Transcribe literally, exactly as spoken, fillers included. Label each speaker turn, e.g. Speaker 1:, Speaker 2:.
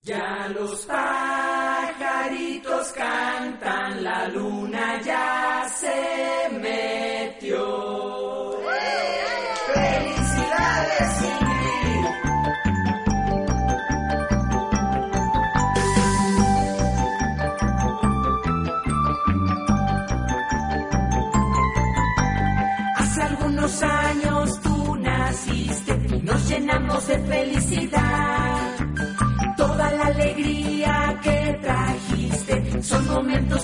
Speaker 1: Ya los pajaritos cantan, la luna ya se metió. ¡Felicidades, Ingrid! Hace algunos años tú naciste y nos llenamos de felicidad. Toda la alegría que trajiste son momentos